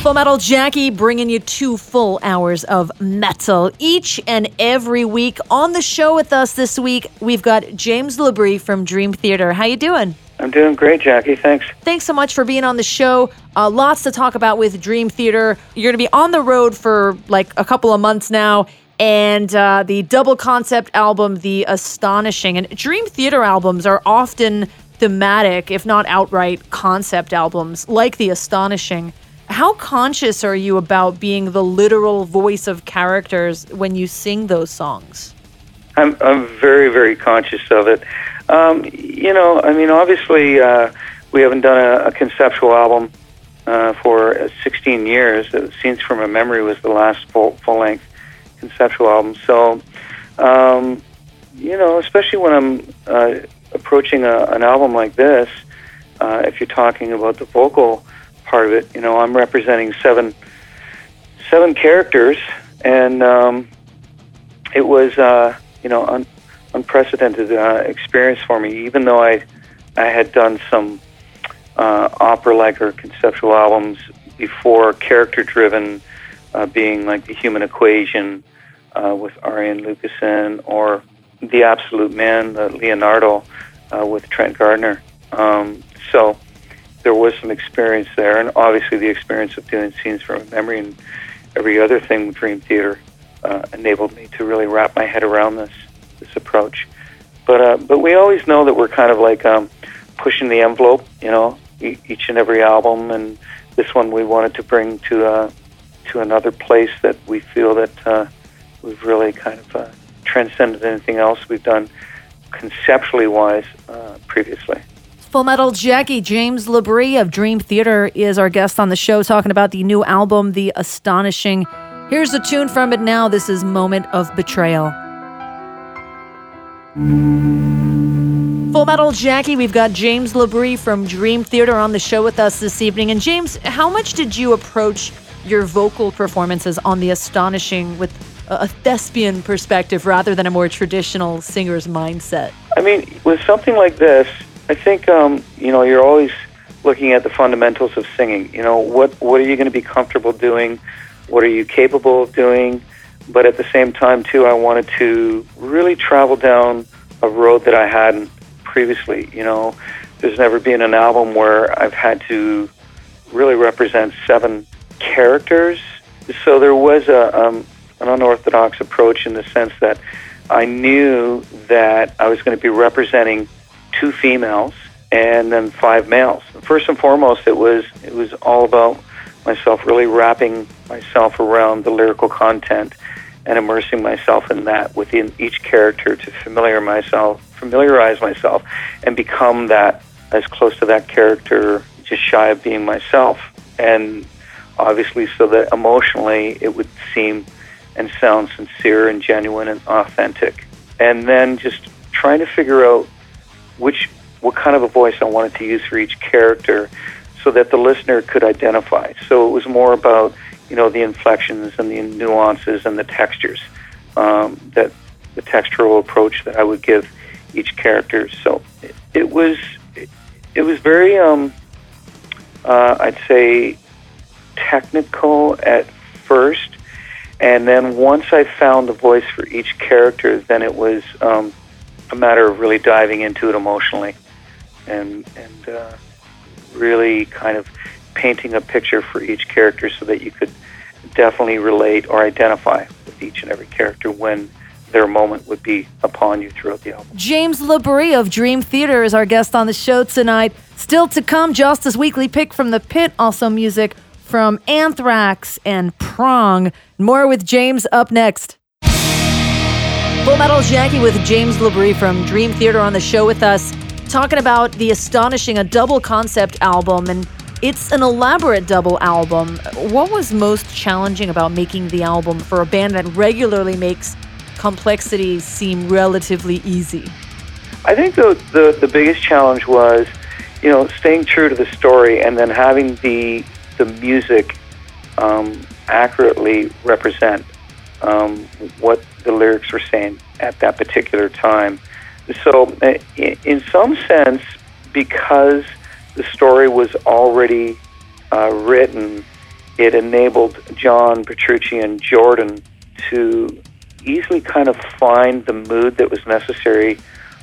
Full Metal Jackie bringing you 2 full hours of metal each and every week. On the show with us this week, we've got James Labrie from Dream Theater. How you doing? I'm doing great, Jackie. Thanks. Thanks so much for being on the show. Lots to talk about with Dream Theater. You're going to be on the road for like a couple of months now. And the double concept album, The Astonishing. And Dream Theater albums are often thematic, if not outright concept albums, like The Astonishing. How conscious are you about being the literal voice of characters when you sing those songs? I'm very, very conscious of it. Obviously, we haven't done a conceptual album for 16 years. Scenes from a Memory was the last full-length conceptual album. So, especially when I'm approaching an album like this, if you're talking about the vocal part of it, I'm representing seven characters, and it was unprecedented experience for me. Even though I had done some opera-like or conceptual albums before, character-driven, being like The Human Equation with Ariane Lucassen, or The Absolute Man, Leonardo with Trent Gardner. So there was some experience there, and obviously the experience of doing Scenes from a Memory and every other thing with Dream Theater enabled me to really wrap my head around this approach. But we always know that we're kind of like pushing the envelope, each and every album, and this one we wanted to bring to another place that we feel that we've really kind of transcended anything else we've done conceptually wise previously. Full Metal Jackie, James Labrie of Dream Theater is our guest on the show, talking about the new album, The Astonishing. Here's a tune from it now. This is Moment of Betrayal. Full Metal Jackie, we've got James Labrie from Dream Theater on the show with us this evening. And James, how much did you approach your vocal performances on The Astonishing with a thespian perspective rather than a more traditional singer's mindset? I mean, with something like this, I think, you're always looking at the fundamentals of singing. What are you going to be comfortable doing? What are you capable of doing? But at the same time, too, I wanted to really travel down a road that I hadn't previously. There's never been an album where I've had to really represent 7 characters. So there was an unorthodox approach in the sense that I knew that I was going to be representing 2 females and then 5 males. First and foremost, it was all about myself really wrapping myself around the lyrical content and immersing myself in that within each character to familiarize myself and become that, as close to that character, just shy of being myself. And obviously so that emotionally it would seem and sound sincere and genuine and authentic. And then just trying to figure out what kind of a voice I wanted to use for each character so that the listener could identify. So it was more about, the inflections and the nuances and the textures, that the textural approach that I would give each character. So it was very, I'd say, technical at first. And then once I found the voice for each character, then it was a matter of really diving into it emotionally and really kind of painting a picture for each character so that you could definitely relate or identify with each and every character when their moment would be upon you throughout the album. James Labrie of Dream Theater is our guest on the show tonight. Still to come, Justice Weekly Pick from the Pit, also music from Anthrax and Prong. More with James up next. Full Metal Jackie with James Labrie from Dream Theater on the show with us, talking about The Astonishing, a double concept album, and it's an elaborate double album. What was most challenging about making the album for a band that regularly makes complexity seem relatively easy? I think the biggest challenge was, staying true to the story and then having the music accurately represent what the lyrics were saying at that particular time. So in some sense, because the story was already written it enabled John Petrucci and Jordan to easily kind of find the mood that was necessary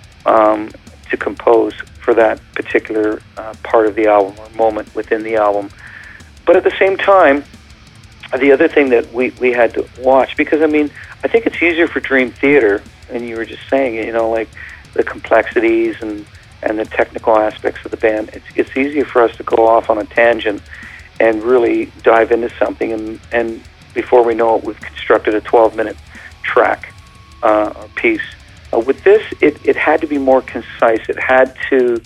to compose for that particular part of the album or moment within the album. But at the same time, the other thing that we had to watch, because I mean, I think it's easier for Dream Theater, and you were just saying, you know, like the complexities and the technical aspects of the band. It's easier for us to go off on a tangent and really dive into something, and before we know it, we've constructed a 12-minute track or piece. With this, it had to be more concise. It had to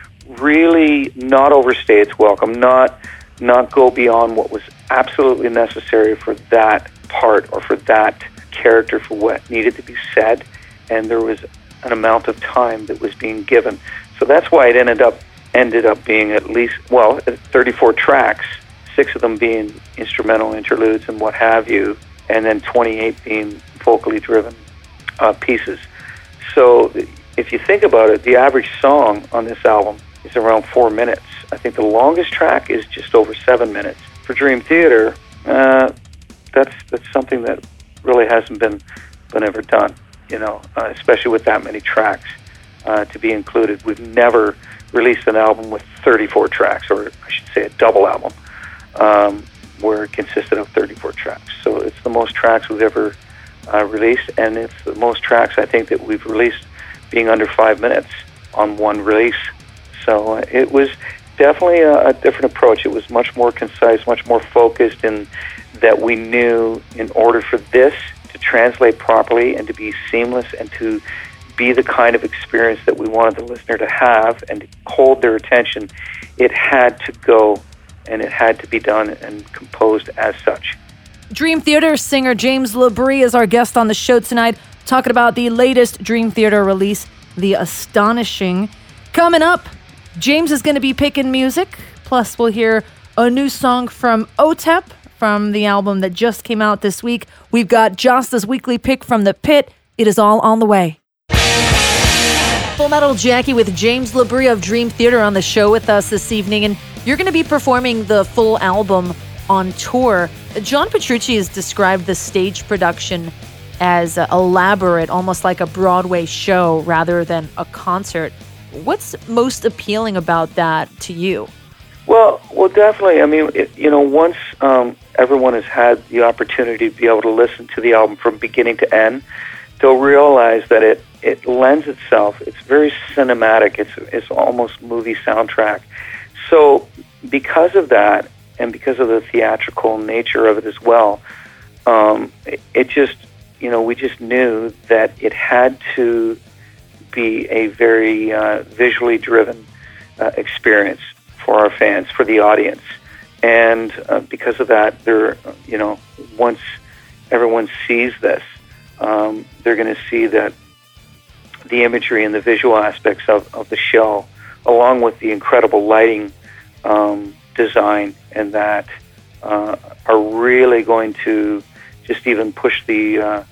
really not overstay its welcome, not go beyond what was absolutely necessary for that part or for that character, for what needed to be said, and there was an amount of time that was being given. So that's why it ended up being at least, 34 tracks, 6 of them being instrumental interludes and what have you, and then 28 being vocally driven pieces. So if you think about it, the average song on this album is around 4 minutes. I think the longest track is just over 7 minutes. For Dream Theater, that's something that really hasn't been ever done, you know, especially with that many tracks to be included. We've never released an album with 34 tracks, or I should say a double album, where it consisted of 34 tracks. So it's the most tracks we've ever released, and it's the most tracks I think that we've released being under 5 minutes on one release. So it was definitely a different approach. It was much more concise, much more focused, in that we knew in order for this to translate properly and to be seamless and to be the kind of experience that we wanted the listener to have and to hold their attention, it had to go and it had to be done and composed as such. Dream Theater singer James LaBrie is our guest on the show tonight, talking about the latest Dream Theater release, The Astonishing. Coming up, James is going to be picking music, plus we'll hear a new song from OTEP from the album that just came out this week. We've got Josta's weekly pick from the pit. It is all on the way. Full Metal Jackie with James LaBrie of Dream Theater on the show with us this evening, and you're going to be performing the full album on tour. John Petrucci has described the stage production as elaborate, almost like a Broadway show rather than a concert. What's most appealing about that to you? Well, definitely. I mean, once everyone has had the opportunity to be able to listen to the album from beginning to end, they'll realize that it lends itself. It's very cinematic. It's almost movie soundtrack. So because of that, and because of the theatrical nature of it as well, it just, we just knew that it had to be a very visually driven experience for our fans, for the audience. And because of that, once everyone sees this, they're going to see that the imagery and the visual aspects of the show, along with the incredible lighting design, and that are really going to just even push the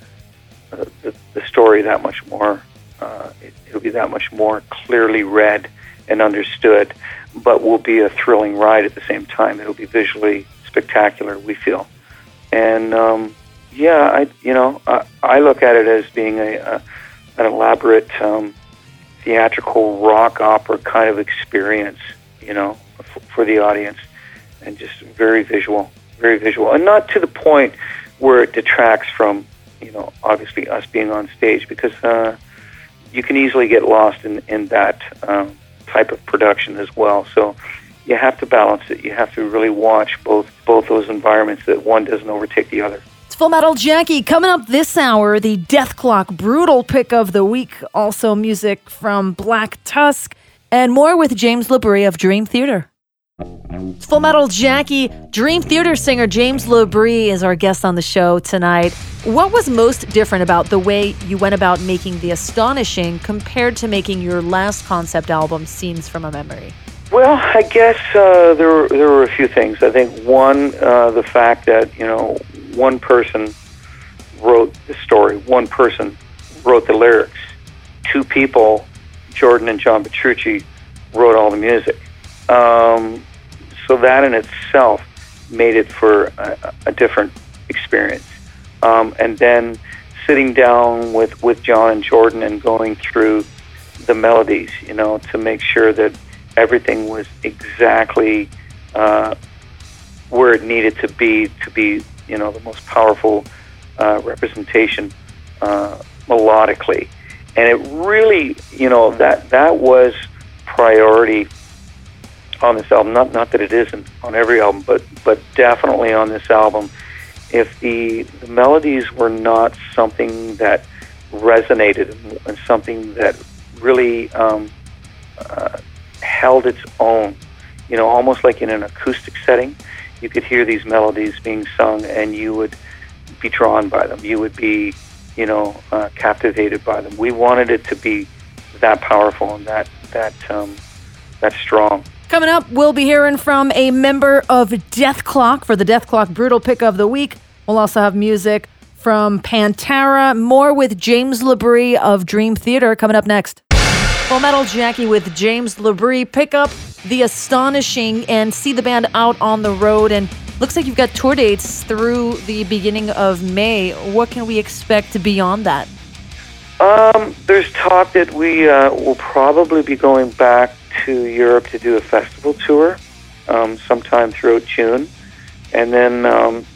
story that much more. It'll be that much more clearly read and understood, but will be a thrilling ride at the same time. It'll be visually spectacular, we feel. And I look at it as being an elaborate theatrical rock opera kind of experience, for the audience, and just very visual, and not to the point where it detracts from, obviously us being on stage, because you can easily get lost in that type of production as well. So you have to balance it. You have to really watch both those environments, that one doesn't overtake the other. It's Full Metal Jackie. Coming up this hour, the Death Clock Brutal pick of the week. Also music from Black Tusk, and more with James LaBrie of Dream Theater. It's Full Metal Jackie. Dream Theater singer James LaBrie is our guest on the show tonight. What was most different about the way you went about making The Astonishing compared to making your last concept album, Scenes from a Memory? Well, I guess there were a few things. I think one, the fact that one person wrote the story, one person wrote the lyrics, 2 people, Jordan and John Petrucci, wrote all the music. So that in itself made it for a different experience. And then sitting down with John and Jordan and going through the melodies, to make sure that everything was exactly where it needed to be, the most powerful representation melodically. And it really, that was priority on this album. Not that it isn't on every album, but definitely on this album. If the melodies were not something that resonated and something that really held its own, almost like in an acoustic setting, you could hear these melodies being sung and you would be drawn by them. You would be, captivated by them. We wanted it to be that powerful and that strong. Coming up, we'll be hearing from a member of Dethklok for the Dethklok Brutal Pick of the Week. We'll also have music from Pantera. More with James LaBrie of Dream Theater coming up next. Full Metal Jackie with James LaBrie. Pick up The Astonishing and see the band out on the road. And looks like you've got tour dates through the beginning of May. What can we expect beyond that? There's talk that we will probably be going back to Europe to do a festival tour sometime throughout June. And then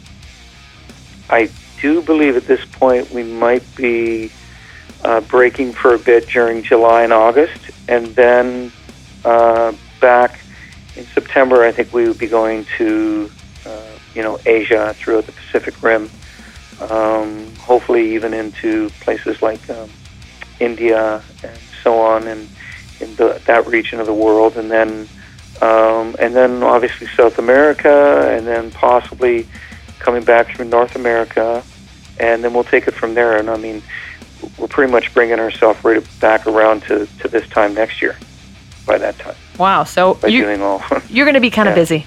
I do believe at this point we might be breaking for a bit during July and August. And then back in September, I think we would be going to, Asia throughout the Pacific Rim. Hopefully even into places like India and so on, and in that region of the world, and then obviously South America, and then possibly coming back through North America, and then we'll take it from there. And I mean, we're pretty much bringing ourselves right back around to this time next year. By that time. Wow! So doing all you're going to be kind of busy.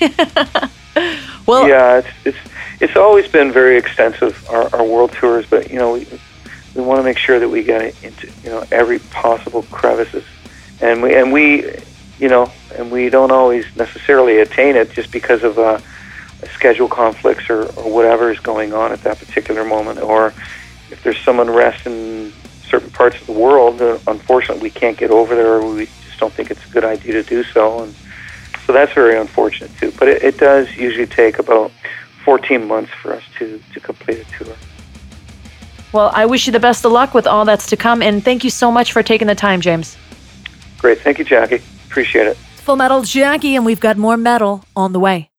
Well, yeah, it's always been very extensive, our world tours, but we want to make sure that we get into every possible crevices, and we don't always necessarily attain it just because of schedule conflicts or whatever is going on at that particular moment, or if there's some unrest in certain parts of the world, unfortunately we can't get over there, or we just don't think it's a good idea to do so, and so that's very unfortunate too. But it does usually take about 14 months for us to complete a tour. Well, I wish you the best of luck with all that's to come, and thank you so much for taking the time, James. Great. Thank you, Jackie. Appreciate it. Full Metal Jackie, and we've got more metal on the way.